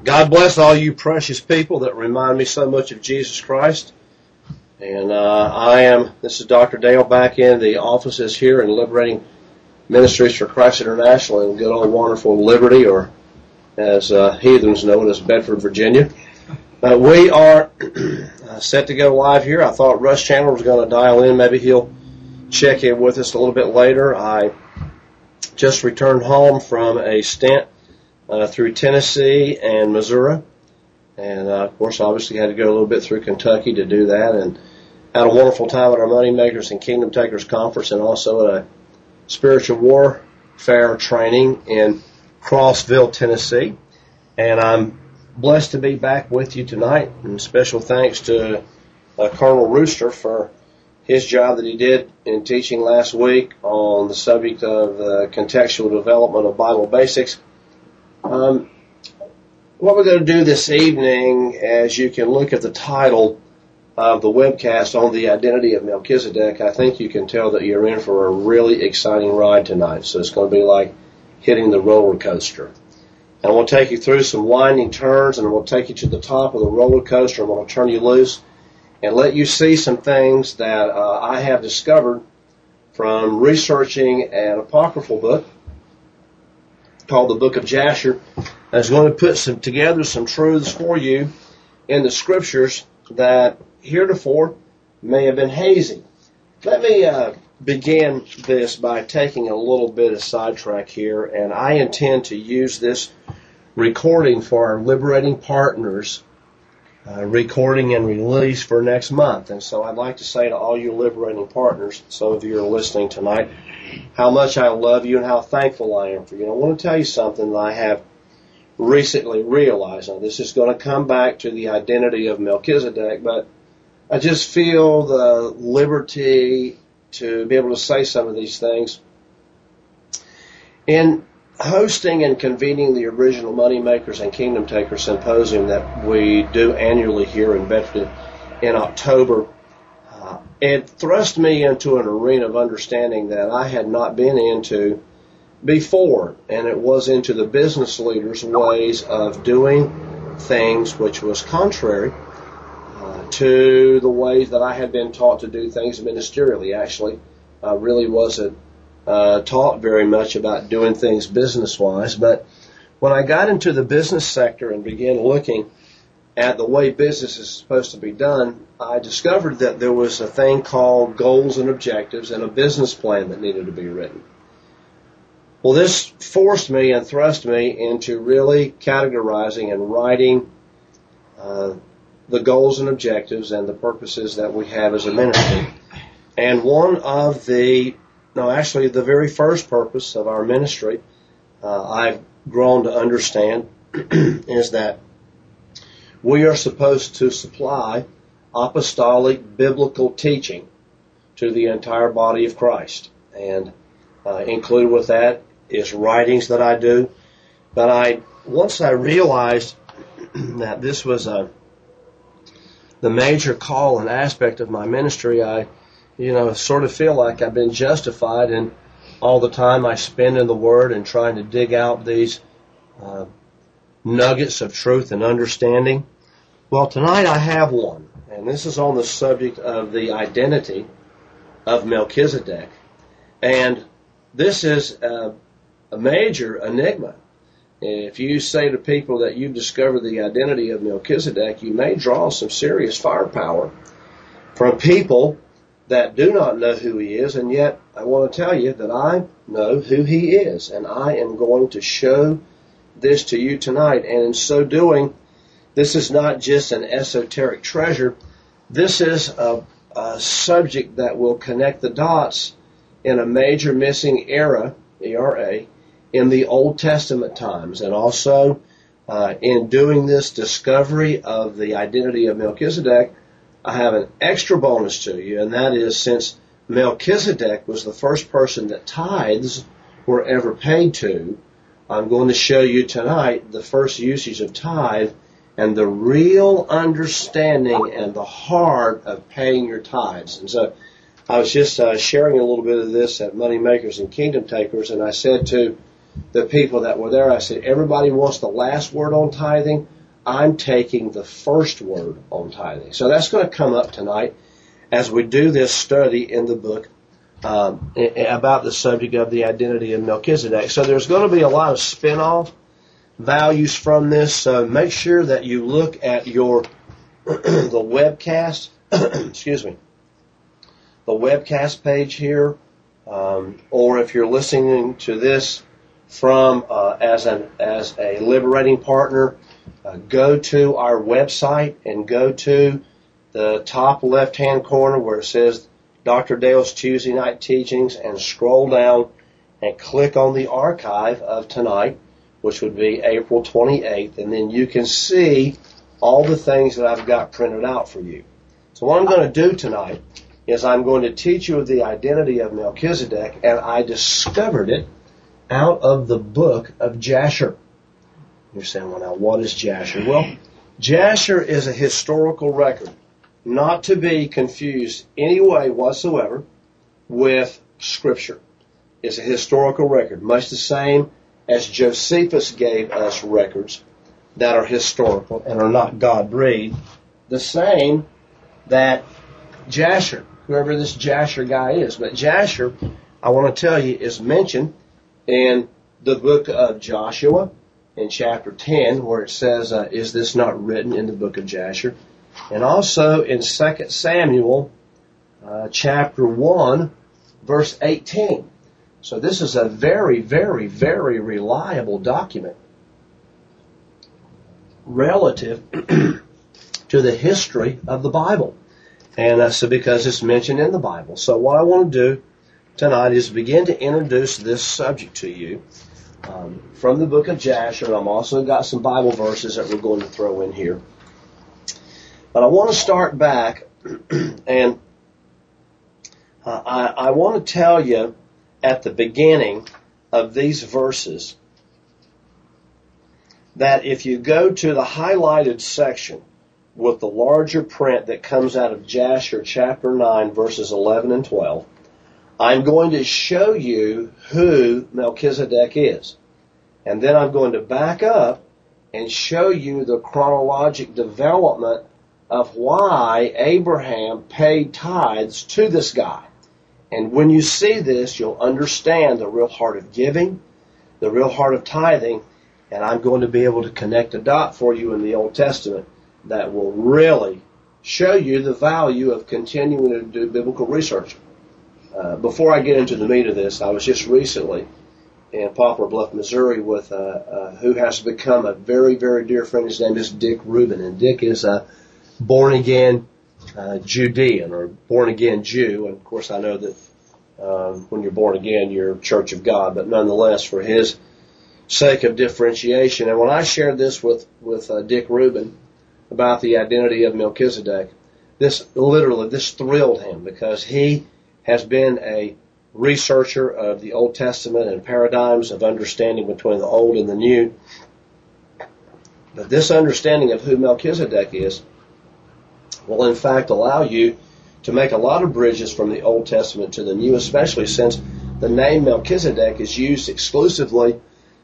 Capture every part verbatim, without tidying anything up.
God bless all you precious people that remind me so much of Jesus Christ. And uh, I am, this is Doctor Dale back in the offices here in Liberating Ministries for Christ International in good old wonderful Liberty, or as uh, heathens know it as Bedford, Virginia. Uh, we are set to go live here. I thought Russ Chandler was going to dial in. Maybe he'll check in with us a little bit later. I just returned home from a stint uh, through Tennessee and Missouri. And, uh, of course, obviously had to go a little bit through Kentucky to do that. And had a wonderful time at our Money Makers and Kingdom Takers Conference, and also at a spiritual warfare training in Crossville, Tennessee. And I'm blessed to be back with you tonight. And special thanks to uh, Colonel Rooster for his job that he did in teaching last week on the subject of uh, contextual development of Bible basics. Um, what we're going to do this evening, as you can look at the title of the webcast on the identity of Melchizedek, I think you can tell that you're in for a really exciting ride tonight. So it's going to be like hitting the roller coaster. And we'll take you through some winding turns, and we'll take you to the top of the roller coaster, and we'll turn you loose and let you see some things that uh, I have discovered from researching an apocryphal book called the Book of Jasher. That's going to put some together some truths for you in the Scriptures that heretofore may have been hazy. Let me uh, begin this by taking a little bit of sidetrack here, and I intend to use this recording for our Liberating Partners uh, recording and release for next month. And so I'd like to say to all you Liberating Partners, some of you are listening tonight, how much I love you and how thankful I am for you. And I want to tell you something that I have recently realized. Now, this is going to come back to the identity of Melchizedek, but I just feel the liberty to be able to say some of these things. In hosting and convening the original Money Makers and Kingdom Takers Symposium that we do annually here in Bedford in October, uh, it thrust me into an arena of understanding that I had not been into before, and it was into the business leaders' ways of doing things, which was contrary uh, to the ways that I had been taught to do things ministerially. Actually, I really wasn't uh, taught very much about doing things business-wise, but when I got into the business sector and began looking at the way business is supposed to be done, I discovered that there was a thing called goals and objectives and a business plan that needed to be written. Well, this forced me and thrust me into really categorizing and writing uh, the goals and objectives and the purposes that we have as a ministry. And one of the, no, actually the very first purpose of our ministry, uh, I've grown to understand, is that we are supposed to supply apostolic biblical teaching to the entire body of Christ. And uh, included with that is writings that I do. But I once I realized that this was a the major call and aspect of my ministry, I, you know, sort of feel like I've been justified in all the time I spend in the Word and trying to dig out these uh, nuggets of truth and understanding. Well, tonight I have one, and this is on the subject of the identity of Melchizedek. And this is a, a major enigma. If you say to people that you've discovered the identity of Melchizedek, you may draw some serious firepower from people that do not know who he is, and yet I want to tell you that I know who he is, and I am going to show this to you tonight. And in so doing, this is not just an esoteric treasure. This is a, a subject that will connect the dots in a major missing era, E R A, in the Old Testament times. And also, uh, in doing this discovery of the identity of Melchizedek, I have an extra bonus to you, and that is, since Melchizedek was the first person that tithes were ever paid to, I'm going to show you tonight the first usage of tithe and the real understanding and the heart of paying your tithes. And so I was just uh, sharing a little bit of this at Money Makers and Kingdom Takers, and I said to the people that were there, I said, everybody wants the last word on tithing. I'm taking the first word on tithing. So that's going to come up tonight as we do this study in the book um, about the subject of the identity of Melchizedek. So there's going to be a lot of spin-off values from this. So make sure that you look at your the webcast, excuse me, the webcast page here, um, or if you're listening to this from uh, as an as a liberating partner, uh, go to our website and go to the top left-hand corner where it says Doctor Dale's Tuesday Night Teachings, and scroll down and click on the archive of tonight, which would be April twenty-eighth, and then you can see all the things that I've got printed out for you. So what I'm going to do tonight is I'm going to teach you the identity of Melchizedek, and I discovered it out of the book of Jasher. You're saying, well, now, what is Jasher? Well, Jasher is a historical record, not to be confused any way whatsoever with Scripture. It's a historical record, much the same as Josephus gave us records that are historical and are not God-breathed, the same that Jasher, whoever this Jasher guy is. But Jasher, I want to tell you, is mentioned in the book of Joshua in chapter ten, where it says, uh, is this not written in the book of Jasher? And also in Second Samuel uh, chapter one, verse eighteen. So this is a very, very, very reliable document relative to the history of the Bible. And uh, so because it's mentioned in the Bible. So what I want to do tonight is begin to introduce this subject to you um, from the book of Jasher. I'm also got some Bible verses that we're going to throw in here. But I want to start back, and uh, I, I want to tell you at the beginning of these verses that if you go to the highlighted section with the larger print that comes out of Jasher chapter nine, verses eleven and twelve, I'm going to show you who Melchizedek is. And then I'm going to back up and show you the chronologic development of why Abraham paid tithes to this guy. And when you see this, you'll understand the real heart of giving, the real heart of tithing, and I'm going to be able to connect a dot for you in the Old Testament that will really show you the value of continuing to do biblical research. Uh, before I get into the meat of this, I was just recently in Poplar Bluff, Missouri with uh, uh, who has become a very, very dear friend. His name is Dick Rubin, and Dick is a born-again uh, Judean, or born-again Jew. And, of course, I know that um, when you're born again, you're Church of God, but nonetheless, for his sake of differentiation. And when I shared this with, with uh, Dick Rubin about the identity of Melchizedek, this literally, this thrilled him, because he has been a researcher of the Old Testament and paradigms of understanding between the Old and the New. But this understanding of who Melchizedek is will in fact allow you to make a lot of bridges from the Old Testament to the New, especially since the name Melchizedek is used exclusively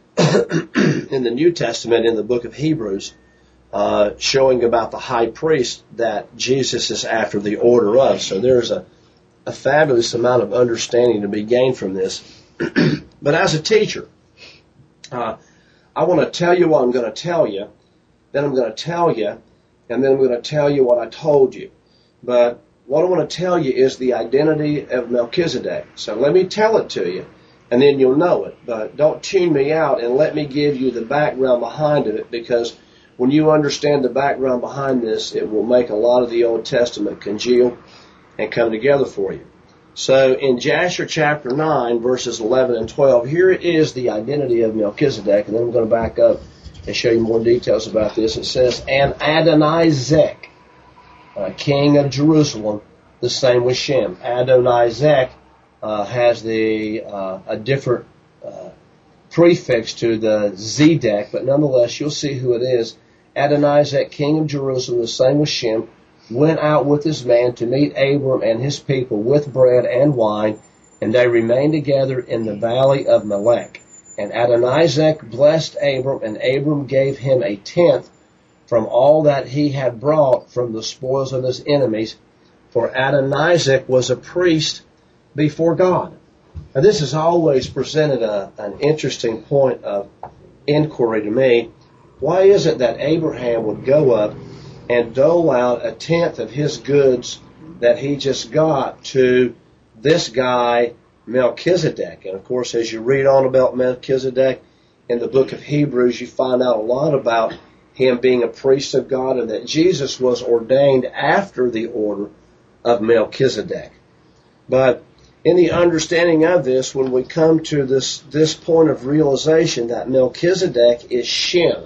in the New Testament in the book of Hebrews, uh, showing about the high priest that Jesus is after the order of. So there's a, a fabulous amount of understanding to be gained from this. But as a teacher, uh, I want to tell you what I'm going to tell you, then I'm going to tell you, and then I'm going to tell you what I told you. But what I want to tell you is the identity of Melchizedek. So let me tell it to you, and then you'll know it. But don't tune me out, and let me give you the background behind it, because when you understand the background behind this, it will make a lot of the Old Testament congeal and come together for you. So in Jasher chapter nine, verses eleven and twelve, here is the identity of Melchizedek, and then I'm going to back up and show you more details about this. It says, and Adonizek, uh, king of Jerusalem, the same with Shem. Adonizek uh, has the uh, a different uh, prefix to the Zedek, but nonetheless, you'll see who it is. Adonizek, king of Jerusalem, the same with Shem, went out with his man to meet Abram and his people with bread and wine, and they remained together in the valley of Melech. And Adonizek blessed Abram, and Abram gave him a tenth from all that he had brought from the spoils of his enemies, for Adonizek was a priest before God. Now, this has always presented a, an interesting point of inquiry to me. Why is it that Abraham would go up and dole out a tenth of his goods that he just got to this guy, Melchizedek? And of course, as you read on about Melchizedek in the book of Hebrews, you find out a lot about him being a priest of God, and that Jesus was ordained after the order of Melchizedek. But in the understanding of this, when we come to this, this point of realization that Melchizedek is Shem,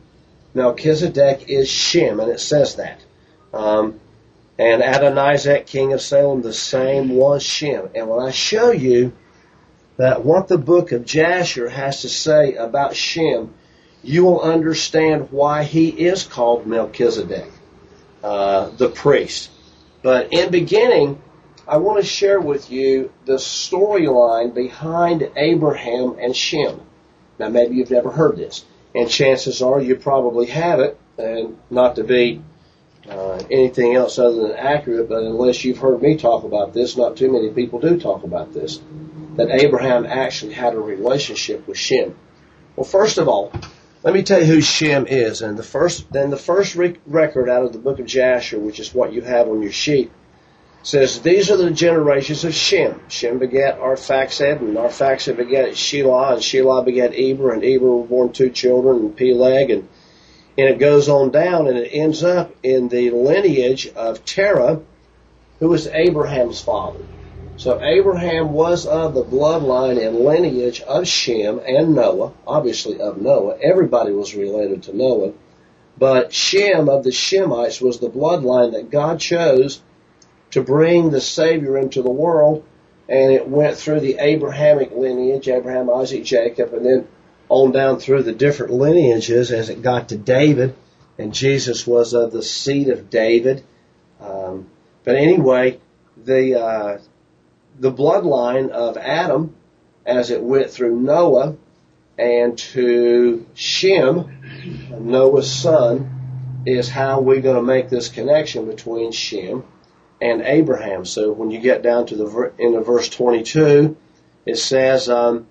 Melchizedek is Shem, and it says that. Um, and Adonizek, king of Salem, the same was Shem. And when I show you that what the book of Jasher has to say about Shem, you will understand why he is called Melchizedek, uh, the priest. But in beginning, I want to share with you the storyline behind Abraham and Shem. Now, maybe you've never heard this, and chances are you probably haven't, and not to be uh, anything else other than accurate, but unless you've heard me talk about this, not too many people do talk about this, that Abraham actually had a relationship with Shem. Well, first of all, let me tell you who Shem is. And the first, then the first re- record out of the book of Jasher, which is what you have on your sheet, says, these are the generations of Shem. Shem begat Arphaxad, and Arphaxad begat Shelah, and Shelah begat Eber, and Eber were born two children, and Peleg, and, and it goes on down, and it ends up in the lineage of Terah, who was Abraham's father. So Abraham was of the bloodline and lineage of Shem and Noah, obviously of Noah. Everybody was related to Noah. But Shem of the Shemites was the bloodline that God chose to bring the Savior into the world, and it went through the Abrahamic lineage, Abraham, Isaac, Jacob, and then on down through the different lineages as it got to David, and Jesus was of the seed of David. Um, but anyway, the uh, the bloodline of Adam, as it went through Noah and to Shem, Noah's son, is how we're going to make this connection between Shem and Abraham. So when you get down to the in the verse twenty-two, it says, um,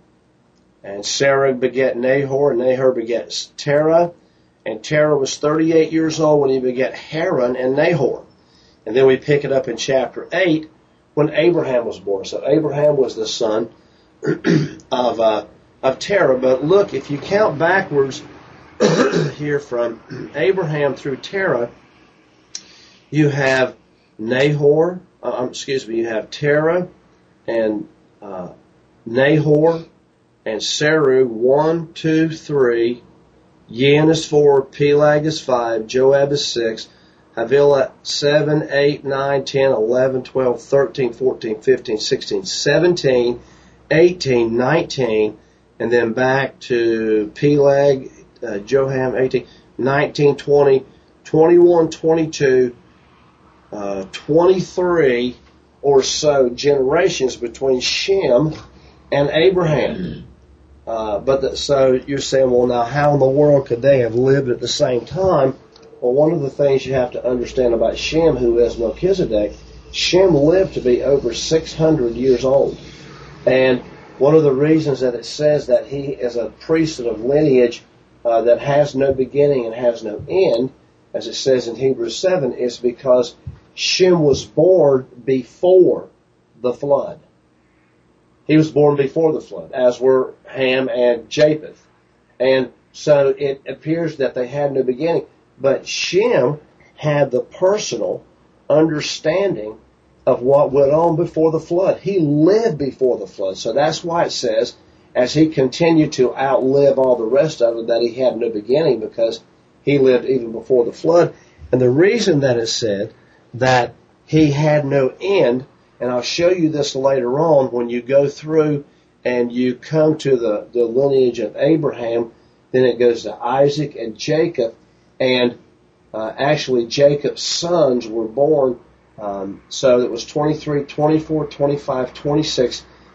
and Sarah begat Nahor, and Nahor begat Terah, and Terah was thirty-eight years old when he begat Haran and Nahor. And then we pick it up in chapter eight when Abraham was born. So Abraham was the son of uh, of Terah. But look, if you count backwards here from Abraham through Terah, you have Nahor, uh, excuse me, you have Terah and uh, Nahor and Saru, one, two, three, Yan is four, Peleg is five, Joab is six, Havilah seven, eight, nine, ten, eleven, twelve, thirteen, fourteen, fifteen, sixteen, seventeen, eighteen, nineteen, and then back to Peleg, uh, Joab, eighteen, nineteen, twenty, twenty-one, twenty-two, uh, twenty-three or so generations between Shem and Abraham. Uh, but the, so you're saying, well, now how in the world could they have lived at the same time? Well, one of the things you have to understand about Shem, who is Melchizedek, Shem lived to be over six hundred years old. And one of the reasons that it says that he is a priest of lineage uh, that has no beginning and has no end, as it says in Hebrews seven, is because Shem was born before the flood. He was born before the flood, as were Ham and Japheth. And so it appears that they had no beginning. But Shem had the personal understanding of what went on before the flood. He lived before the flood. So that's why it says, as he continued to outlive all the rest of it, that he had no beginning, because he lived even before the flood. And the reason that it said that he had no end, and I'll show you this later on when you go through and you come to the, the lineage of Abraham, then it goes to Isaac and Jacob, and uh, actually Jacob's sons were born, um, so it was twenty-three, twenty-four, twenty-five, twenty-six,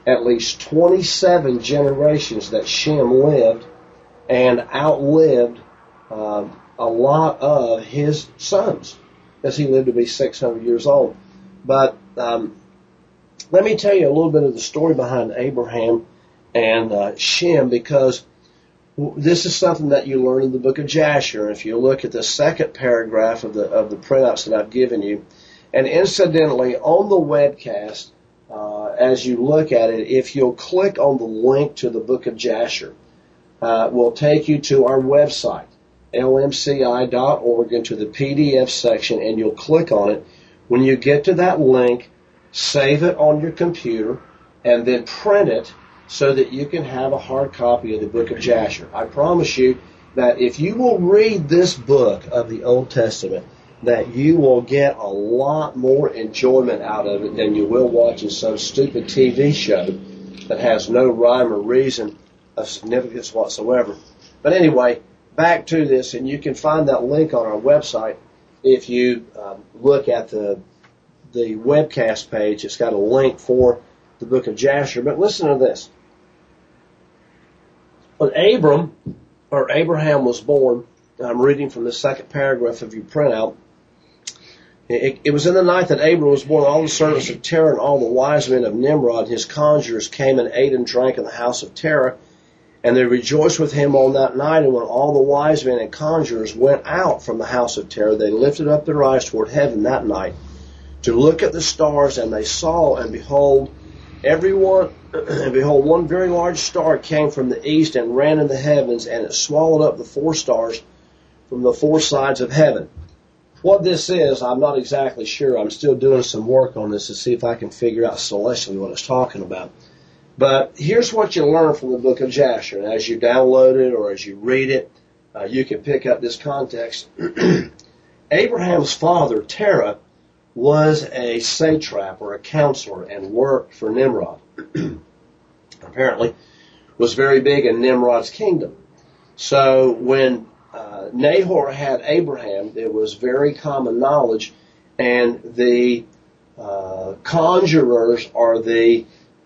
at least twenty-seven generations that Shem lived and outlived uh, a lot of his sons, as he lived to be six hundred years old. But um, let me tell you a little bit of the story behind Abraham and uh, Shem, because this is something that you learn in the book of Jasher. If you look at the second paragraph of the of the printouts that I've given you, and incidentally, on the webcast, uh, as you look at it, if you'll click on the link to the book of Jasher, uh, will take you to our website, L M C I dot org, into the P D F section, and you'll click on it. When you get to that link, save it on your computer, and then print it so that you can have a hard copy of the book of Jasher. I promise you that if you will read this book of the Old Testament, that you will get a lot more enjoyment out of it than you will watching some stupid T V show that has no rhyme or reason of significance whatsoever. But anyway, back to this, and you can find that link on our website if you um, look at the the webcast page. It's got a link for the book of Jasher. But listen to this. When Abram, or Abraham, was born, I'm reading from the second paragraph of your printout, it, it was in the night that Abram was born, all the servants of Terah and all the wise men of Nimrod and his conjurers came and ate and drank in the house of Terah, and they rejoiced with him on that night. And when all the wise men and conjurers went out from the house of Terah, they lifted up their eyes toward heaven that night to look at the stars, and they saw, and behold, everyone, and behold, one very large star came from the east and ran in the heavens, and it swallowed up the four stars from the four sides of heaven. What this is, I'm not exactly sure. I'm still doing some work on this to see if I can figure out celestially what it's talking about. But here's what you learn from the book of Jasher. And as you download it or as you read it, uh, you can pick up this context. Abraham's father, Terah, was a satrap or a counselor and worked for Nimrod. Apparently was very big in Nimrod's kingdom. So when uh, Nahor had Abraham, it was very common knowledge, and the uh, conjurers are the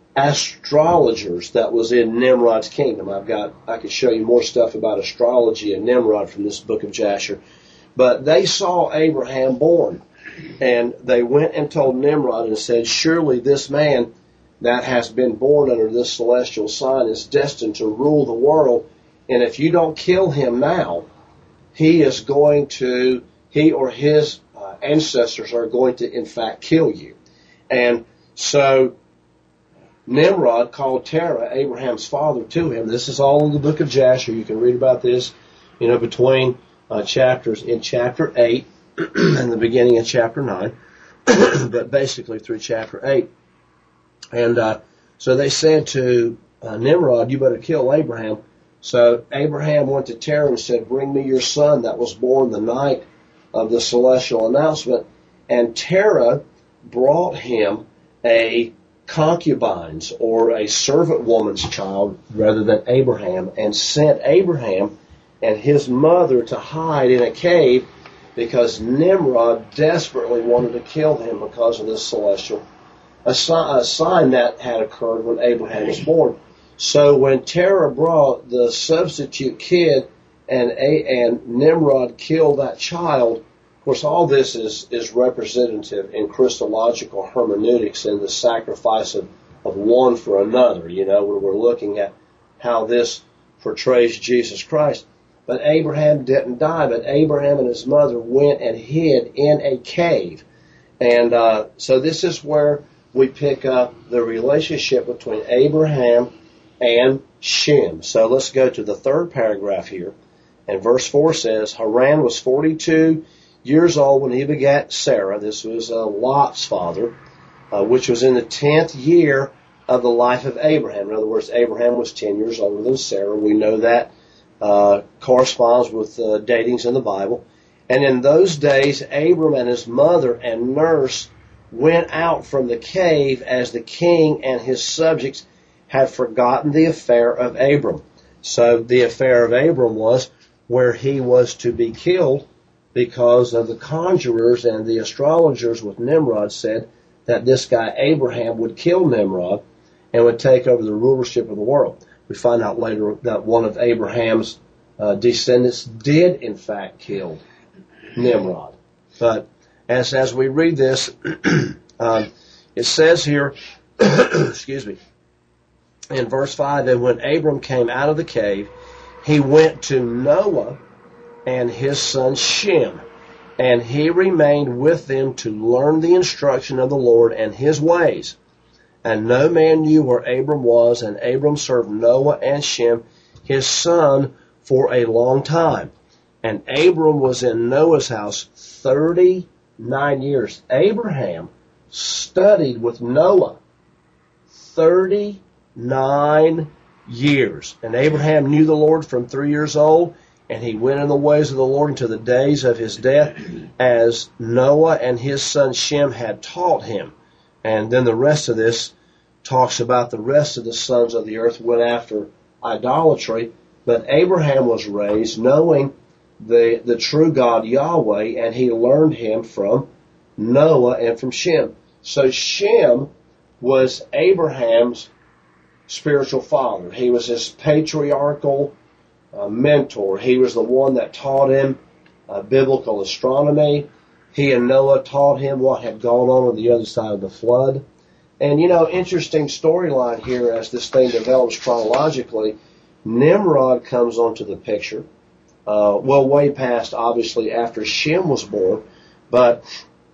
astrologers that was in Nimrod's kingdom. I've got, I could show you more stuff about astrology and Nimrod from this book of Jasher. But they saw Abraham born, and they went and told Nimrod and said, surely this man that has been born under this celestial sign is destined to rule the world, and if you don't kill him now, he is going to, he or his uh, ancestors are going to in fact kill you. And so Nimrod called Terah, Abraham's father, to him. This is all in the book of Jasher. You can read about this, you know, between uh, chapters in chapter eight and the beginning of chapter nine, but basically through chapter eight. And uh, so they said to uh, Nimrod, you better kill Abraham. So Abraham went to Terah and said, bring me your son that was born the night of the celestial announcement. And Terah brought him a concubine's or a servant woman's child rather than Abraham, and sent Abraham and his mother to hide in a cave because Nimrod desperately wanted to kill him because of this celestial a, si- a sign that had occurred when Abraham was born. So when Terah brought the substitute kid and a, and Nimrod killed that child, of course all this is, is representative in Christological hermeneutics in the sacrifice of, of one for another, you know, where we're looking at how this portrays Jesus Christ. But Abraham didn't die, but Abraham and his mother went and hid in a cave. And uh, so this is where we pick up the relationship between Abraham and Shem. So let's go to the third paragraph here. And verse four says, Haran was forty-two years old when he begat Sarah. This was uh, Lot's father, uh, which was in the tenth year of the life of Abraham. In other words, Abraham was ten years older than Sarah. We know that uh, corresponds with uh, datings in the Bible. And in those days, Abram and his mother and nurse went out from the cave as the king and his subjects had forgotten the affair of Abram. So the affair of Abram was where he was to be killed because of the conjurers and the astrologers with Nimrod said that this guy Abraham would kill Nimrod. and would take over the rulership of the world. We find out later that one of Abraham's uh, descendants did, in fact, kill Nimrod. But as as we read this, um, it says here, excuse me, in verse five, and when Abram came out of the cave, he went to Noah and his son Shem, and he remained with them to learn the instruction of the Lord and his ways. And no man knew where Abram was, and Abram served Noah and Shem, his son, for a long time. And Abram was in Noah's house thirty-nine years. Abraham studied with Noah thirty-nine years. And Abraham knew the Lord from three years old, and he went in the ways of the Lord until the days of his death, as Noah and his son Shem had taught him. And then the rest of this talks about the rest of the sons of the earth went after idolatry. But Abraham was raised knowing the, the true God Yahweh, and he learned him from Noah and from Shem. So Shem was Abraham's spiritual father. He was his patriarchal uh, mentor. He was the one that taught him uh, biblical astronomy. He and Noah taught him what had gone on on the other side of the flood. And, you know, interesting storyline here as this thing develops chronologically. Nimrod comes onto the picture, uh, well, way past, obviously, after Shem was born. But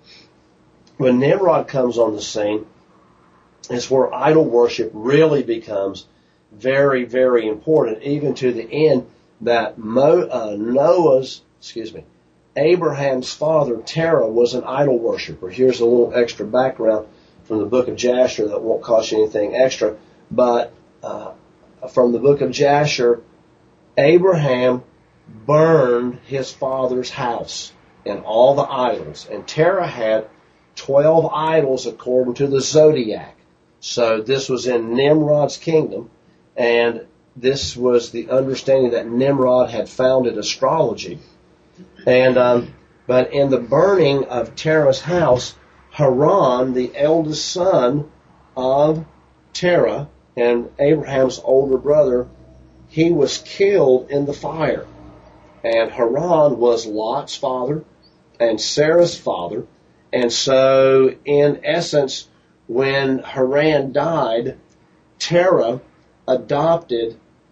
when Nimrod comes on the scene, it's where idol worship really becomes very, very important, even to the end that Mo, uh, Noah's, excuse me, Abraham's father, Terah, was an idol worshiper. Here's a little extra background from the book of Jasher that won't cost you anything extra. But uh, from the book of Jasher, Abraham burned his father's house and all the idols. And Terah had twelve idols according to the zodiac. So this was in Nimrod's kingdom. And this was the understanding that Nimrod had founded astrology. And um, but in the burning of Terah's house, Haran, the eldest son of Terah and Abraham's older brother, he was killed in the fire. And Haran was Lot's father and Sarah's father. And so, in essence, when Haran died, Terah adopted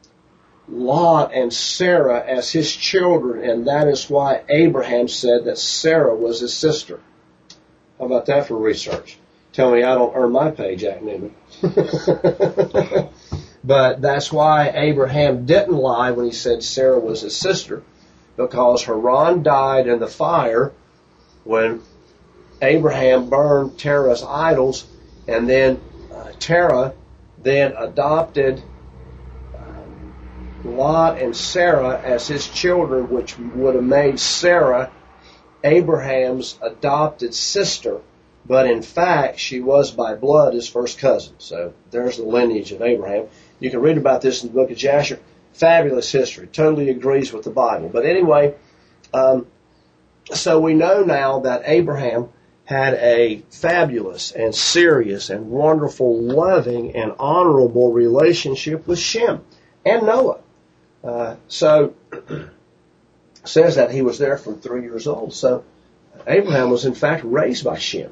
Lot and Sarah as his children, and that is why Abraham said that Sarah was his sister. How about that for research? Tell me I don't earn my pay, Jack Newman. But that's why Abraham didn't lie when he said Sarah was his sister, because Haran died in the fire when Abraham burned Terah's idols, and then uh, Terah then adopted Lot and Sarah as his children, which would have made Sarah Abraham's adopted sister, but in fact she was by blood his first cousin. So there's the lineage of Abraham. You can read about this in the book of Jasher. Fabulous history. Totally agrees with the Bible. But anyway, um, so we know now that Abraham had a fabulous and serious and wonderful, loving and honorable relationship with Shem and Noah. Uh, so, it says that he was there from three years old. So, Abraham was in fact raised by Shem.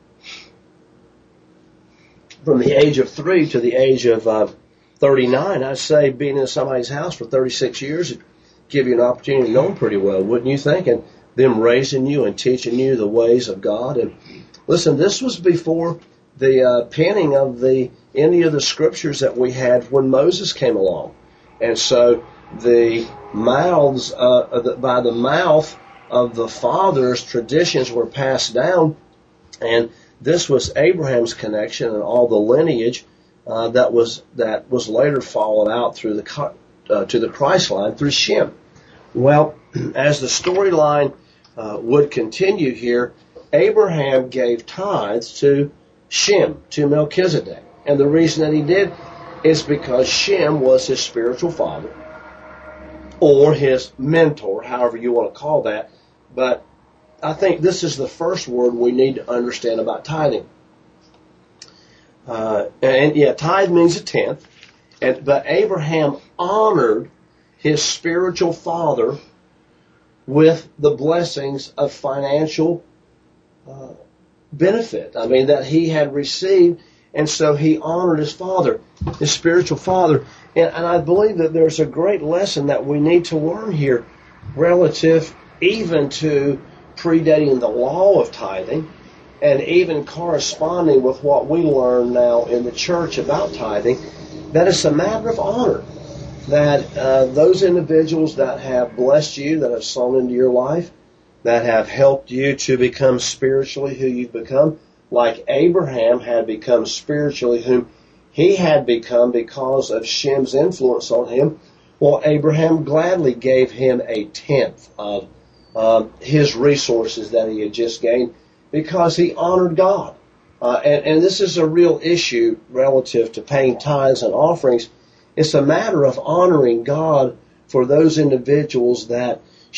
From the age of three to the age of uh, thirty-nine, I'd say being in somebody's house for thirty-six years would give you an opportunity to know them pretty well, wouldn't you think? And them raising you and teaching you the ways of God. And listen, this was before the uh, penning of the any of the scriptures that we had when Moses came along. And so the mouths, uh, the, by the mouth of the fathers, traditions were passed down, and this was Abraham's connection and all the lineage uh, that was that was later followed out through the uh, to the Christ line through Shem. Well, as the storyline uh, would continue here, Abraham gave tithes to Shem, to Melchizedek, and the reason that he did is because Shem was his spiritual father, or his mentor, however you want to call that. But I think this is the first word we need to understand about tithing. Uh, and yeah, tithe means a tenth. And, but Abraham honored his spiritual father with the blessings of financial uh, benefit. I mean, that he had received, and so he honored his father, his spiritual father. And, and I believe that there's a great lesson that we need to learn here relative even to predating the law of tithing and even corresponding with what we learn now in the church about tithing, that it's a matter of honor. That uh, those individuals that have blessed you, that have sown into your life, that have helped you to become spiritually who you've become, like Abraham had become spiritually whom he had become because of Shem's influence on him, well, Abraham gladly gave him a tenth of um, his resources that he had just gained because he honored God. Uh, and, and this is a real issue relative to paying tithes and offerings. It's a matter of honoring God for those individuals that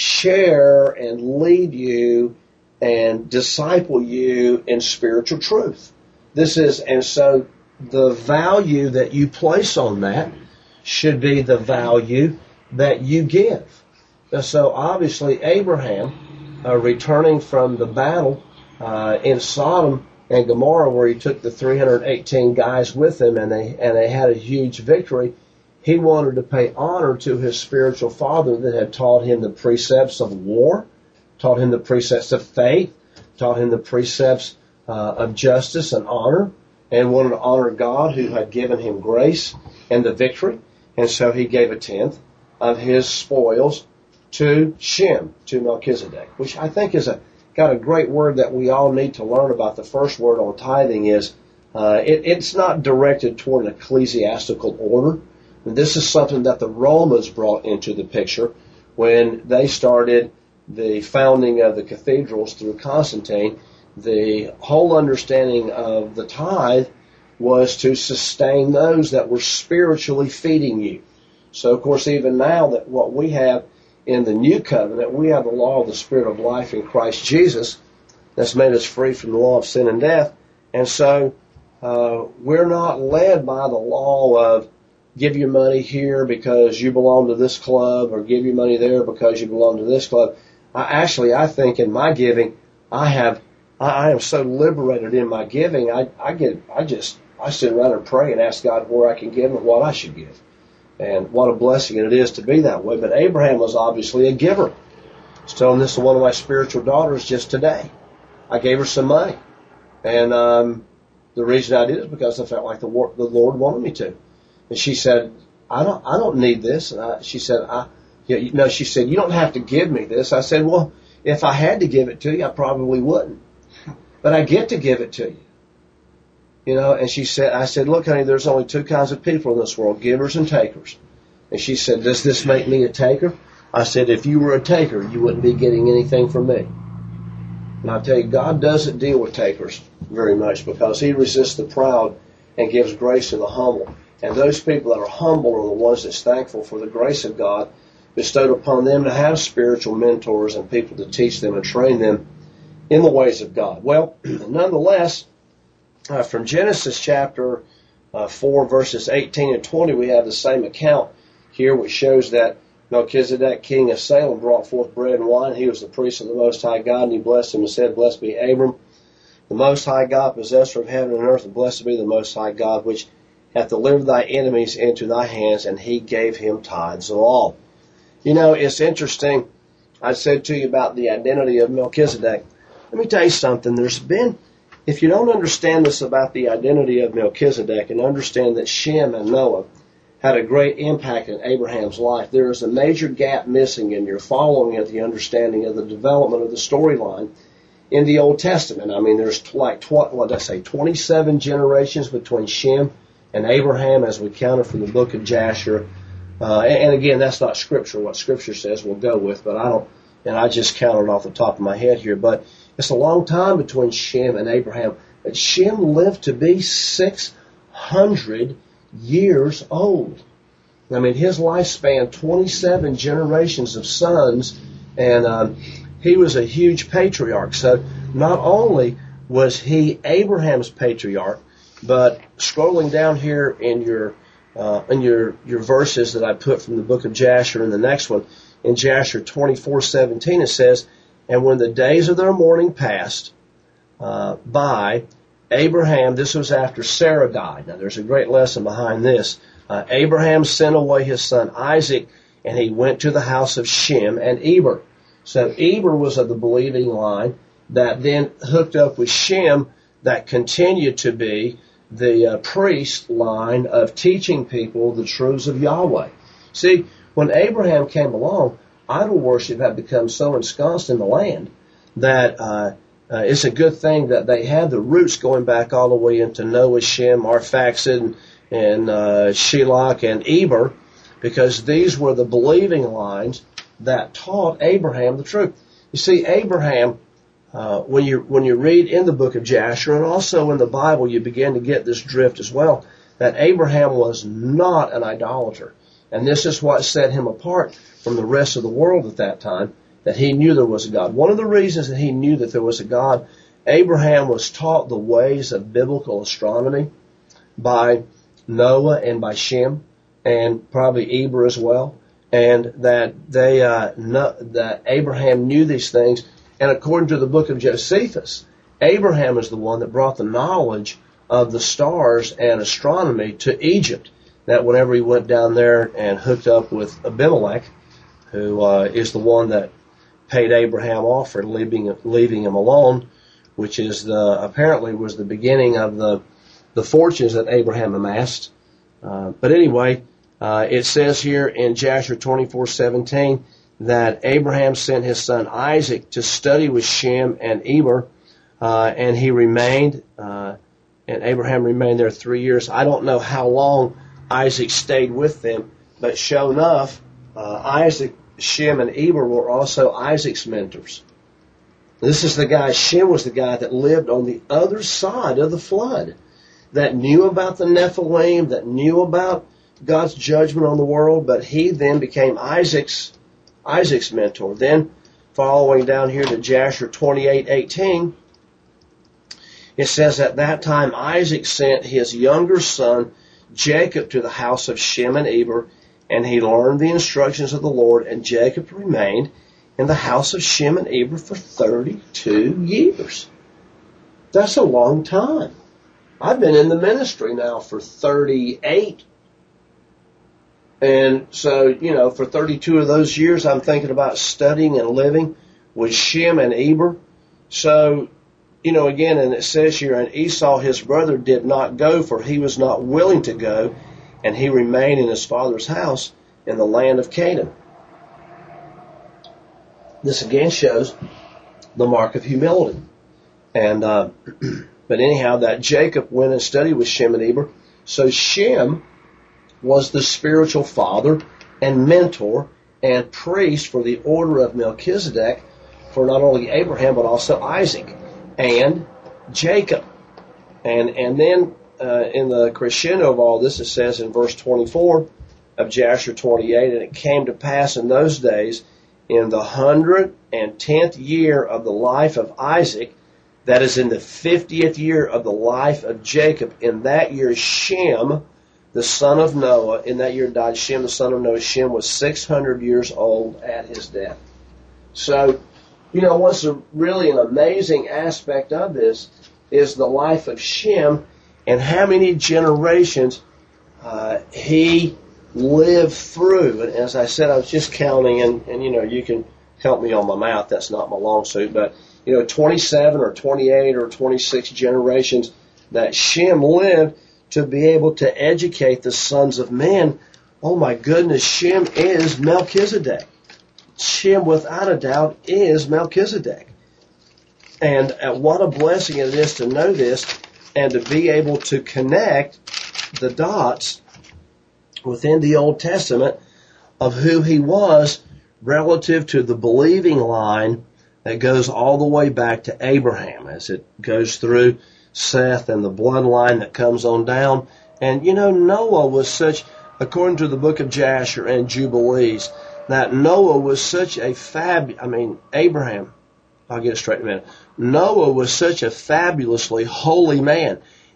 share and lead you and disciple you in spiritual truth. This is, and so the value that you place on that should be the value that you give. And so obviously Abraham, uh, returning from the battle uh, in Sodom and Gomorrah, where he took the three hundred eighteen guys with him and they and they had a huge victory, he wanted to pay honor to his spiritual father that had taught him the precepts of war, taught him the precepts of faith, taught him the precepts uh, of justice and honor, and wanted to honor God who had given him grace and the victory. And so he gave a tenth of his spoils to Shem, to Melchizedek, which I think is a got a great word that we all need to learn about. The first word on tithing is, uh, it, it's not directed toward an ecclesiastical order. This is something that the Romans brought into the picture when they started the founding of the cathedrals through Constantine. The whole understanding of the tithe was to sustain those that were spiritually feeding you. So, of course, even now that what we have in the new covenant, we have the law of the Spirit of life in Christ Jesus that's made us free from the law of sin and death. And so uh, we're not led by the law of give your money here because you belong to this club, or give your money there because you belong to this club. I, actually, I think in my giving, I have, I, I am so liberated in my giving. I, I get, I just, I sit around and pray and ask God where I can give and what I should give. And what a blessing it is to be that way. But Abraham was obviously a giver. I was telling this to one of my spiritual daughters just today. I gave her some money. And um, the reason I did is because I felt like the, the Lord wanted me to. And she said, I don't, I don't need this. And I, she said, I, you know, she said, you don't have to give me this. I said, well, if I had to give it to you, I probably wouldn't. But I get to give it to you. You know, and she said, I said, look, honey, there's only two kinds of people in this world, givers and takers. And she said, does this make me a taker? I said, if you were a taker, you wouldn't be getting anything from me. And I tell you, God doesn't deal with takers very much because he resists the proud and gives grace to the humble. And those people that are humble are the ones that's thankful for the grace of God bestowed upon them to have spiritual mentors and people to teach them and train them in the ways of God. Well, nonetheless, uh, from Genesis chapter uh, four, verses eighteen and twenty, we have the same account here, which shows that Melchizedek, king of Salem, brought forth bread and wine. He was the priest of the Most High God, and he blessed him and said, blessed be Abram, the Most High God, possessor of heaven and earth, and blessed be the Most High God, which hath delivered thy enemies into thy hands, and he gave him tithes of all. You know, it's interesting. I said to you about the identity of Melchizedek. Let me tell you something. There's been, if you don't understand this about the identity of Melchizedek and understand that Shem and Noah had a great impact in Abraham's life, there is a major gap missing in your following of the understanding of the development of the storyline in the Old Testament. I mean, there's like, what did I say, twenty-seven generations between Shem and Abraham as we counted from the book of Jasher. Uh, and, and again, that's not Scripture. What Scripture says we'll go with, but I don't, and I just counted off the top of my head here. But it's a long time between Shem and Abraham. But Shem lived to be six hundred years old. I mean, his life spanned twenty-seven generations of sons, and um, he was a huge patriarch. So not only was he Abraham's patriarch, But scrolling down here in your uh, in your your verses that I put from the book of Jasher in the next one, in Jasher twenty-four seventeen, it says, "And when the days of their mourning passed uh, by, Abraham," this was after Sarah died. Now there's a great lesson behind this. Uh, Abraham sent away his son Isaac, and he went to the house of Shem and Eber. So Eber was of the believing line that then hooked up with Shem, that continued to be the uh, priest line of teaching people the truths of Yahweh. See, when Abraham came along, idol worship had become so ensconced in the land that uh, uh, it's a good thing that they had the roots going back all the way into Noah, Shem, Arphaxad, and, and uh, Sheloch, and Eber, because these were the believing lines that taught Abraham the truth. You see, Abraham, uh, when you when you read in the book of Jasher and also in the Bible, you begin to get this drift as well, that Abraham was not an idolater. And this is what set him apart from the rest of the world at that time, that he knew there was a God. One of the reasons that he knew that there was a God, Abraham was taught the ways of biblical astronomy by Noah and by Shem, and probably Eber as well, and that they uh, know, that Abraham knew these things. And according to the book of Josephus, Abraham is the one that brought the knowledge of the stars and astronomy to Egypt. That whenever he went down there and hooked up with Abimelech, who uh, is the one that paid Abraham off for leaving leaving him alone, which is the apparently was the beginning of the the fortunes that Abraham amassed. Uh, but anyway, uh, it says here in Jasher twenty-four seventeen that Abraham sent his son Isaac to study with Shem and Eber, uh, and he remained, uh, and Abraham remained there three years. I don't know how long Isaac stayed with them, but sure enough, uh, Isaac, Shem, and Eber were also Isaac's mentors. This is the guy, Shem was the guy that lived on the other side of the flood, that knew about the Nephilim, that knew about God's judgment on the world, but he then became Isaac's Isaac's mentor. Then, following down here to Jasher twenty-eight eighteen, it says, "At that time Isaac sent his younger son Jacob to the house of Shem and Eber, and he learned the instructions of the Lord, and Jacob remained in the house of Shem and Eber for thirty-two years. That's a long time. I've been in the ministry now for thirty-eight. And so, you know, for thirty-two of those years, I'm thinking about studying and living with Shem and Eber. So, you know, again, and it says here, and Esau, his brother, did not go, for he was not willing to go, and he remained in his father's house in the land of Canaan. This again shows the mark of humility. And, uh, but anyhow, that Jacob went and studied with Shem and Eber. So Shem was the spiritual father and mentor and priest for the order of Melchizedek for not only Abraham but also Isaac and Jacob. And and then uh, in the crescendo of all this, it says in verse twenty-four of Jasher twenty-eight, "And it came to pass in those days, in the hundred and tenth year of the life of Isaac, that is in the fiftieth year of the life of Jacob, in that year Shem, the son of Noah, in that year died Shem, the son of Noah. Shem was six hundred years old at his death." So, you know, what's a, really an amazing aspect of this is the life of Shem and how many generations uh, he lived through. And as I said, I was just counting, and, and, you know, you can help me on my math. That's not my long suit. But, you know, twenty-seven or twenty-eight or twenty-six generations that Shem lived to be able to educate the sons of men. Oh my goodness, Shem is Melchizedek. Shem, without a doubt, is Melchizedek. And uh, what a blessing it is to know this and to be able to connect the dots within the Old Testament of who he was relative to the believing line that goes all the way back to Abraham as it goes through Seth and the bloodline that comes on down. And, you know, Noah was such, according to the book of Jasher and Jubilees, that Noah was such a fab, I mean, Abraham, I'll get it straight in a minute. Noah was such a fabulously holy man.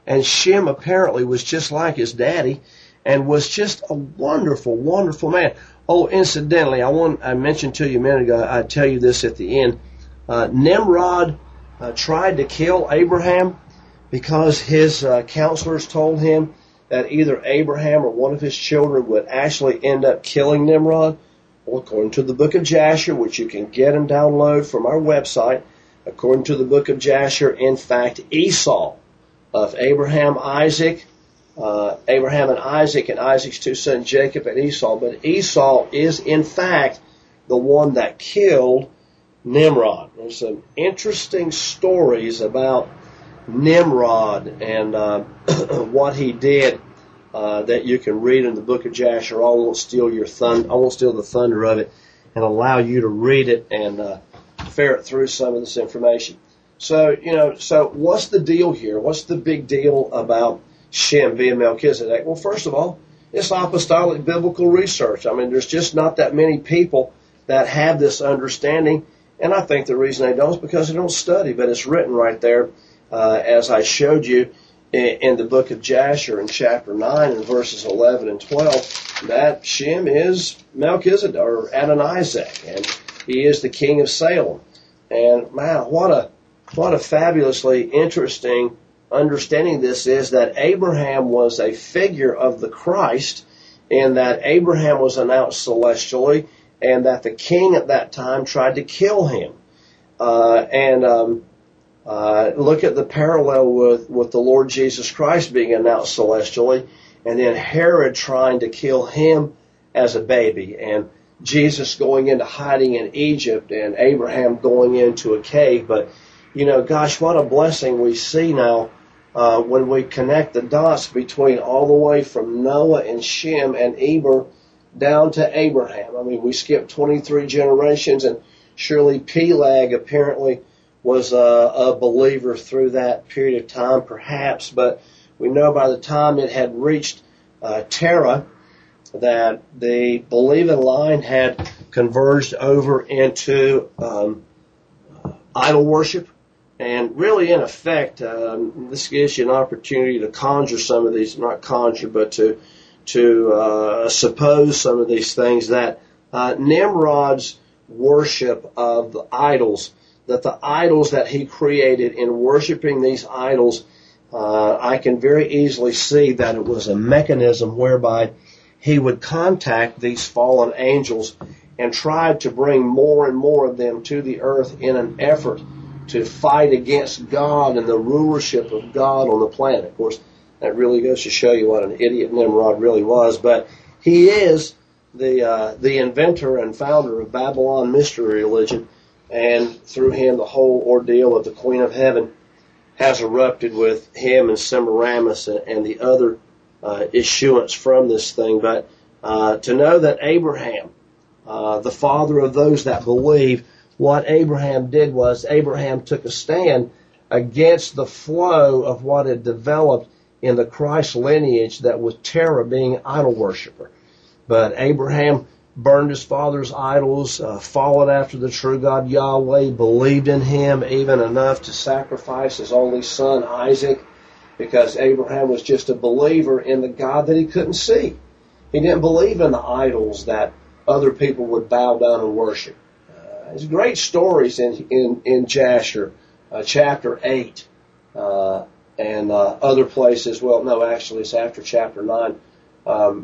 And Shem apparently was just like his daddy and was just a wonderful, wonderful man. Oh, incidentally, I want I mentioned to you a minute ago, I'd tell you this at the end. Uh, Nimrod uh, tried to kill Abraham because his uh, counselors told him that either Abraham or one of his children would actually end up killing Nimrod. Well, according to the book of Jasher, which you can get and download from our website, according to the book of Jasher, in fact, Esau of Abraham, Isaac, uh, Abraham and Isaac, and Isaac's two sons, Jacob and Esau. But Esau is, in fact, the one that killed Nimrod. There's some interesting stories about Nimrod and uh, what he did uh, that you can read in the book of Jasher. I won't steal your thun- I won't steal the thunder of it, and allow you to read it and uh, ferret through some of this information. So, you know, so what's the deal here? What's the big deal about Shem being Melchizedek? Well, first of all, it's apostolic biblical research. I mean, there's just not that many people that have this understanding, and I think the reason they don't is because they don't study, but it's written right there, uh, as I showed you in, in the book of Jasher in chapter nine and verses eleven and twelve, that Shem is Melchizedek, or Adonizek, and he is the king of Salem. And, man, what a what a fabulously interesting understanding this is, that Abraham was a figure of the Christ, and that Abraham was announced celestially, and that the king at that time tried to kill him. Uh, and um, uh, look at the parallel with, with the Lord Jesus Christ being announced celestially, and then Herod trying to kill him as a baby, and Jesus going into hiding in Egypt, and Abraham going into a cave. But, you know, gosh, what a blessing we see now uh, when we connect the dots between all the way from Noah and Shem and Eber down to Abraham. I mean, we skipped twenty-three generations, and surely Peleg apparently was a, a believer through that period of time, perhaps. But we know by the time it had reached uh, Terah, that the believing line had converged over into um, idol worship. And really, in effect, um, this gives you an opportunity to conjure some of these, not conjure, but to to uh, suppose some of these things, that uh, Nimrod's worship of the idols, that the idols that he created, in worshiping these idols, uh, I can very easily see that it was a mechanism whereby he would contact these fallen angels and try to bring more and more of them to the earth in an effort to fight against God and the rulership of God on the planet. Of course, that really goes to show you what an idiot Nimrod really was. But he is the uh, the inventor and founder of Babylon mystery religion, and through him the whole ordeal of the Queen of Heaven has erupted with him and Semiramis and, and the other uh, issuance from this thing. But uh, to know that Abraham, uh, the father of those that believe, what Abraham did was Abraham took a stand against the flow of what had developed in the Christ lineage, that was Terah being idol worshiper. But Abraham burned his father's idols, uh, followed after the true God Yahweh, believed in him even enough to sacrifice his only son Isaac, because Abraham was just a believer in the God that he couldn't see. He didn't believe in the idols that other people would bow down and worship. There's great stories in in, in Jasher, uh, chapter eight, uh, and uh, other places. Well, no, actually, it's after chapter nine, um,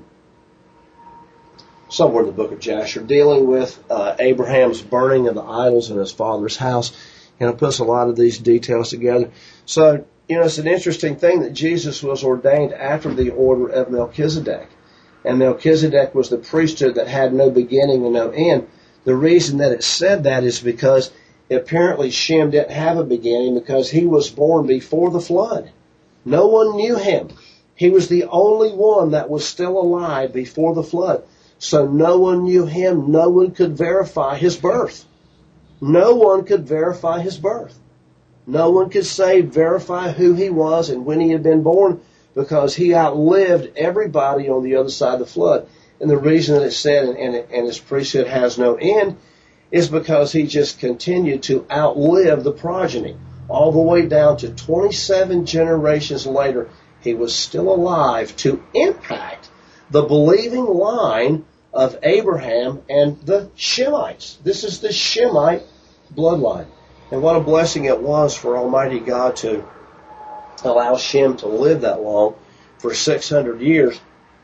somewhere in the book of Jasher, dealing with uh, Abraham's burning of the idols in his father's house. And it puts a lot of these details together. So, you know, it's an interesting thing that Jesus was ordained after the order of Melchizedek. And Melchizedek was the priesthood that had no beginning and no end. The reason that it said that is because apparently Shem didn't have a beginning, because he was born before the flood. No one knew him. He was the only one that was still alive before the flood. So no one knew him. No one could verify his birth. No one could verify his birth. No one could say, verify who he was and when he had been born, because he outlived everybody on the other side of the flood. And the reason that it said, and, and, and his priesthood has no end, is because he just continued to outlive the progeny. all the way down to twenty-seven generations later, he was still alive to impact the believing line of Abraham and the Shemites. This is the Shemite bloodline. And what a blessing it was for Almighty God to allow Shem to live that long, for six hundred years,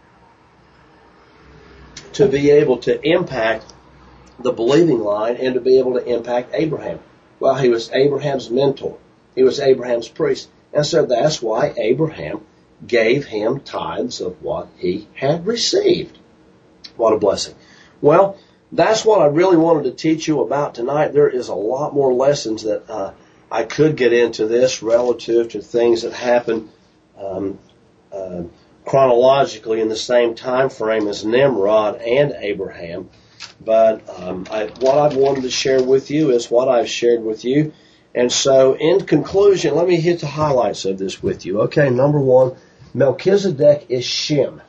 to be able to impact the believing line and to be able to impact Abraham. Well, he was Abraham's mentor. He was Abraham's priest. And so that's why Abraham gave him tithes of what he had received. What a blessing. Well, that's what I really wanted to teach you about tonight. There is a lot more lessons that uh, I could get into this relative to things that happened um, uh, chronologically in the same time frame as Nimrod and Abraham. But um, I, what I've wanted to share with you is what I've shared with you. And so, in conclusion, let me hit the highlights of this with you. Okay, number one, Melchizedek is Shem,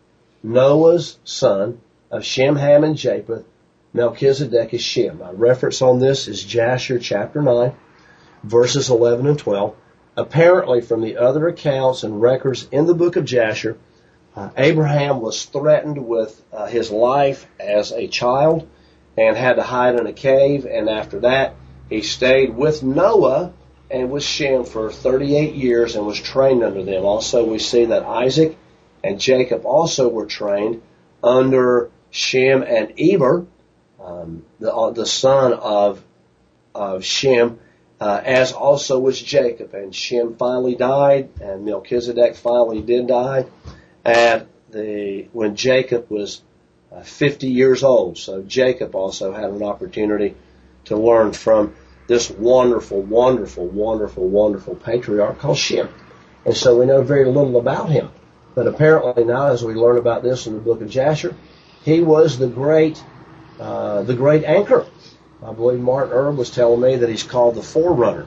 Noah's son of Shem, Ham, and Japheth. Melchizedek is Shem. My reference on this is Jasher chapter nine, verses eleven and twelve. Apparently, from the other accounts and records in the book of Jasher, uh, Abraham was threatened with uh, his life as a child and had to hide in a cave. And after that, he stayed with Noah and with Shem for thirty-eight years and was trained under them. Also, we see that Isaac and Jacob also were trained under Shem and Eber, um, the, uh, the son of, of Shem, uh, as also was Jacob. And Shem finally died, and Melchizedek finally did die at the when Jacob was uh, fifty years old. So Jacob also had an opportunity to learn from this wonderful, wonderful, wonderful, wonderful patriarch called Shem. And so we know very little about him. But apparently now, as we learn about this in the book of Jasher, he was the great, uh, the great anchor. I believe Martin Erb was telling me that he's called the forerunner.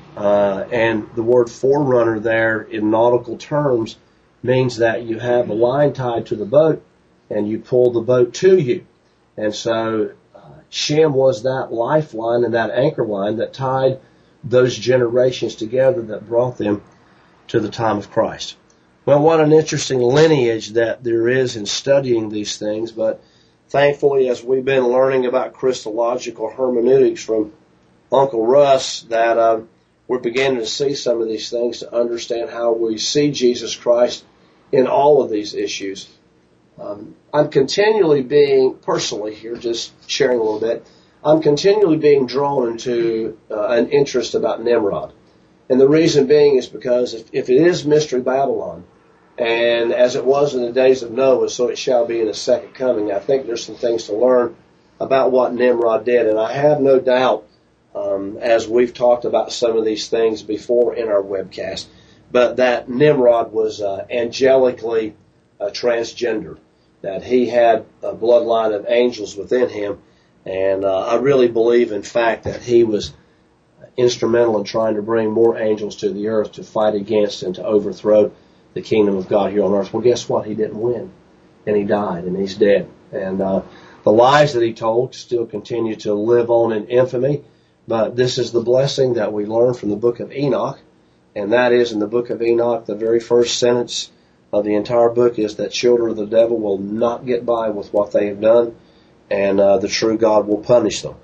Uh, and the word forerunner there in nautical terms means that you have a line tied to the boat and you pull the boat to you. And so uh, Shem was that lifeline and that anchor line that tied those generations together that brought them to the time of Christ. Well, what an interesting lineage that there is in studying these things, but thankfully, as we've been learning about Christological hermeneutics from Uncle Russ, that uh, we're beginning to see some of these things to understand how we see Jesus Christ in all of these issues. Um, I'm continually being, personally here, just sharing a little bit, I'm continually being drawn into uh, an interest about Nimrod. And the reason being is because if, if it is Mystery Babylon, and as it was in the days of Noah, so it shall be in the second coming, I think there's some things to learn about what Nimrod did. And I have no doubt, um, as we've talked about some of these things before in our webcast, but that Nimrod was uh, angelically uh, transgender, that he had a bloodline of angels within him. And uh, I really believe, in fact, that he was instrumental in trying to bring more angels to the earth to fight against and to overthrow the kingdom of God here on earth. Well, guess what? He didn't win. And he died, and he's dead. And uh, the lies that he told still continue to live on in infamy. But this is the blessing that we learn from the book of Enoch. And that is, in the book of Enoch, the very first sentence of the entire book is that children of the devil will not get by with what they have done, and uh, the true God will punish them.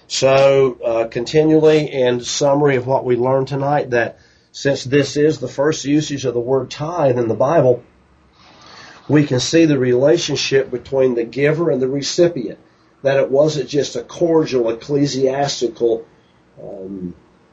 So, uh, continually, in summary of what we learned tonight, that since this is the first usage of the word tithe in the Bible, we can see the relationship between the giver and the recipient, that it wasn't just a cordial ecclesiastical um,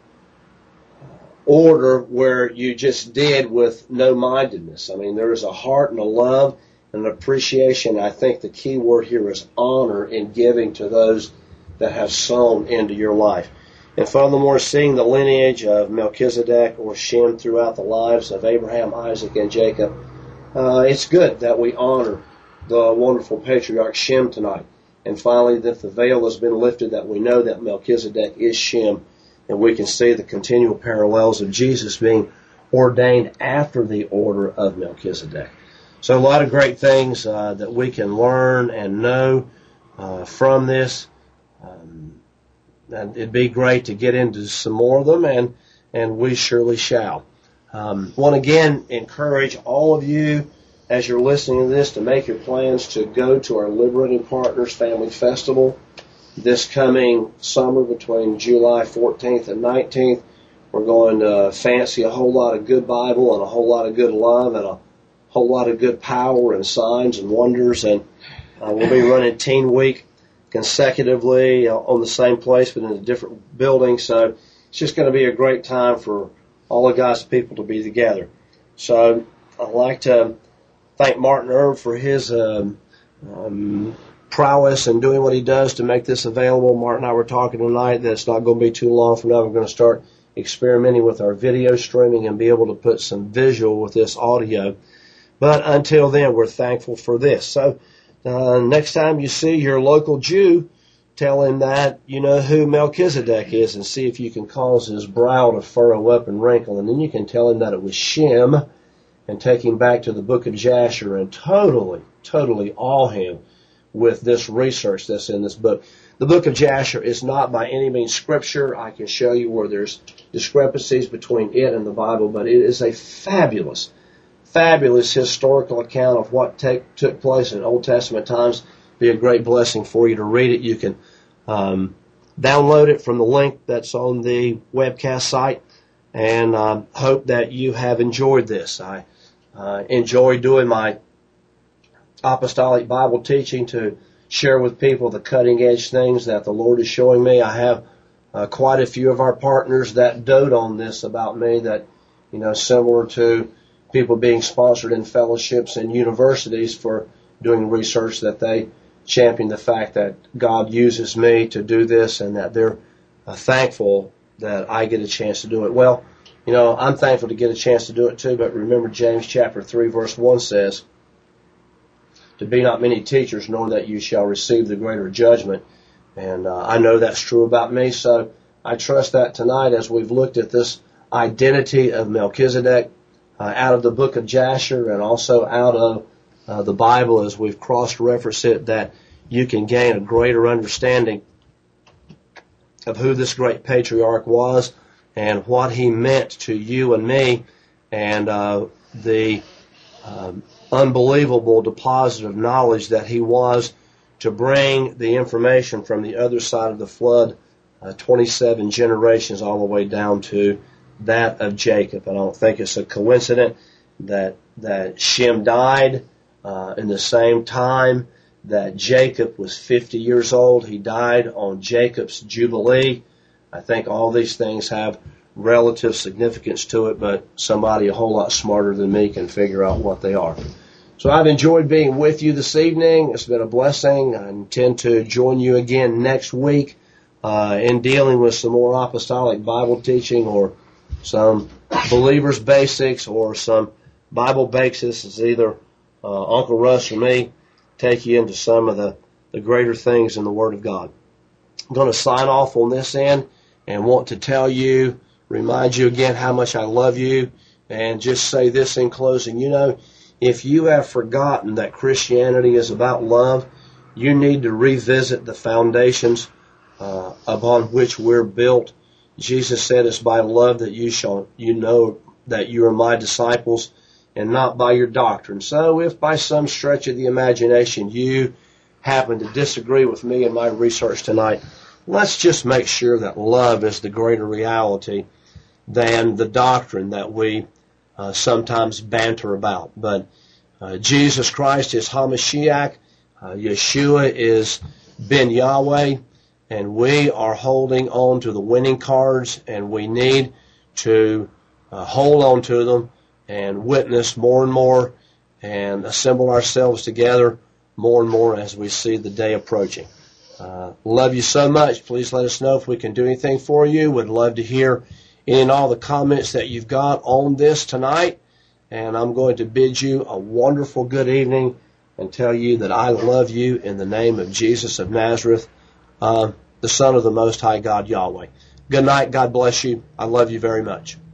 order where you just did with no mindedness. I mean, there is a heart and a love and an appreciation. I think the key word here is honor in giving to those that have sown into your life. And furthermore, seeing the lineage of Melchizedek or Shem throughout the lives of Abraham, Isaac, and Jacob, uh, it's good that we honor the wonderful patriarch Shem tonight. And finally, that the veil has been lifted, that we know that Melchizedek is Shem, and we can see the continual parallels of Jesus being ordained after the order of Melchizedek. So a lot of great things uh, that we can learn and know uh, from this. Um, and it'd be great to get into some more of them, and and we surely shall. Um, want to again encourage all of you as you're listening to this to make your plans to go to our Liberating Partners Family Festival this coming summer between July fourteenth and nineteenth. We're going to fancy a whole lot of good Bible and a whole lot of good love and a whole lot of good power and signs and wonders. And uh, we'll be running Teen Week consecutively on the same place but in a different building. So it's just going to be a great time for all of God's people to be together. So I'd like to thank Martin Erb for his um, um, prowess in doing what he does to make this available. Martin and I were talking tonight that it's not going to be too long from now. We're going to start experimenting with our video streaming and be able to put some visual with this audio. But until then, we're thankful for this. So uh, next time you see your local Jew, tell him that you know who Melchizedek is and see if you can cause his brow to furrow up and wrinkle. And then you can tell him that it was Shem and take him back to the book of Jasher and totally, totally awe him with this research that's in this book. The book of Jasher is not by any means scripture. I can show you where there's discrepancies between it and the Bible, but it is a fabulous, fabulous historical account of what take, took place in Old Testament times. Be a great blessing for you to read it. You can um, download it from the link that's on the webcast site, and um, hope that you have enjoyed this. I uh, enjoy doing my apostolic Bible teaching to share with people the cutting edge things that the Lord is showing me. I have uh, quite a few of our partners that dote on this about me, that, you know, similar to people being sponsored in fellowships and universities for doing research, that they champion the fact that God uses me to do this and that they're uh, thankful that I get a chance to do it. Well, you know, I'm thankful to get a chance to do it too, but remember James chapter three verse one says, to be not many teachers, knowing that you shall receive the greater judgment. And uh, I know that's true about me, so I trust that tonight as we've looked at this identity of Melchizedek uh, out of the book of Jasher and also out of uh, the Bible as we've cross-referenced it, that you can gain a greater understanding of who this great patriarch was and what he meant to you and me, and uh, the um, unbelievable deposit of knowledge that he was to bring the information from the other side of the flood, uh, twenty-seven generations all the way down to that of Jacob. And I don't think it's a coincidence that that Shem died uh, in the same time that Jacob was fifty years old. He died on Jacob's Jubilee. I think all these things have relative significance to it, but somebody a whole lot smarter than me can figure out what they are. So I've enjoyed being with you this evening. It's been a blessing. I intend to join you again next week uh, in dealing with some more apostolic Bible teaching or some believers basics or some Bible basics, as either uh, Uncle Russ or me take you into some of the, the greater things in the Word of God. I'm going to sign off on this end and want to tell you, remind you again how much I love you, and just say this in closing. You know, if you have forgotten that Christianity is about love, you need to revisit the foundations uh, upon which we're built. Jesus said, it's by love that you shall, you know that you are my disciples, and not by your doctrine. So if by some stretch of the imagination you happen to disagree with me in my research tonight, let's just make sure that love is the greater reality than the doctrine that we uh, sometimes banter about. But uh, Jesus Christ is HaMashiach, uh, Yeshua is Ben Yahweh, and we are holding on to the winning cards, and we need to uh, hold on to them and witness more and more and assemble ourselves together more and more as we see the day approaching. Uh, love you so much. Please let us know if we can do anything for you. Would love to hear any and all the comments that you've got on this tonight. And I'm going to bid you a wonderful good evening and tell you that I love you in the name of Jesus of Nazareth, uh, the Son of the Most High God, Yahweh. Good night. God bless you. I love you very much.